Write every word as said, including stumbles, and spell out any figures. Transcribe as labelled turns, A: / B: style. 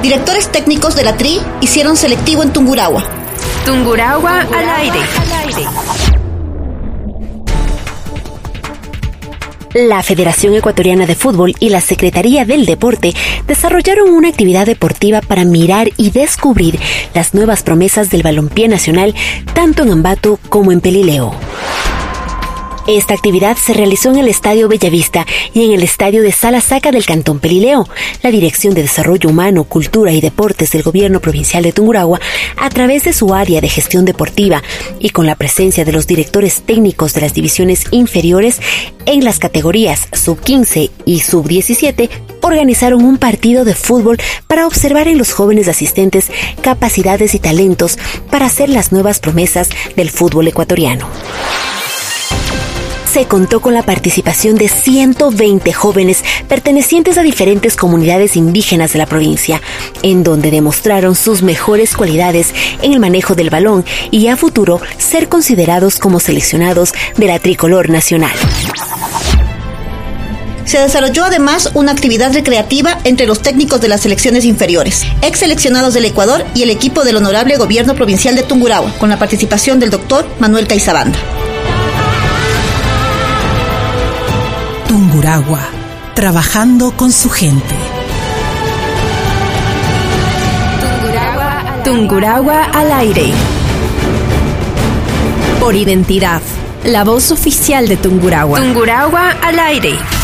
A: Directores técnicos de la T R I hicieron selectivo en Tungurahua.
B: Tungurahua al aire.
C: La Federación Ecuatoriana de Fútbol y la Secretaría del Deporte desarrollaron una actividad deportiva para mirar y descubrir las nuevas promesas del balompié nacional, tanto en Ambato como en Pelileo. Esta actividad se realizó en el Estadio Bellavista y en el Estadio de Salasaca del Cantón Pelileo. La Dirección de Desarrollo Humano, Cultura y Deportes del Gobierno Provincial de Tungurahua, a través de su área de gestión deportiva y con la presencia de los directores técnicos de las divisiones inferiores en las categorías sub quince y sub diecisiete, organizaron un partido de fútbol para observar en los jóvenes asistentes capacidades y talentos para ser las nuevas promesas del fútbol ecuatoriano. Se contó con la participación de ciento veinte jóvenes pertenecientes a diferentes comunidades indígenas de la provincia, en donde demostraron sus mejores cualidades en el manejo del balón y a futuro ser considerados como seleccionados de la tricolor nacional.
A: Se desarrolló además una actividad recreativa entre los técnicos de las selecciones inferiores, ex seleccionados del Ecuador y el equipo del Honorable Gobierno Provincial de Tungurahua, con la participación del doctor Manuel Caizabanda.
D: Tungurahua, trabajando con su gente.
B: Tungurahua, Tungurahua al aire. Por identidad, la voz oficial de Tungurahua. Tungurahua al aire.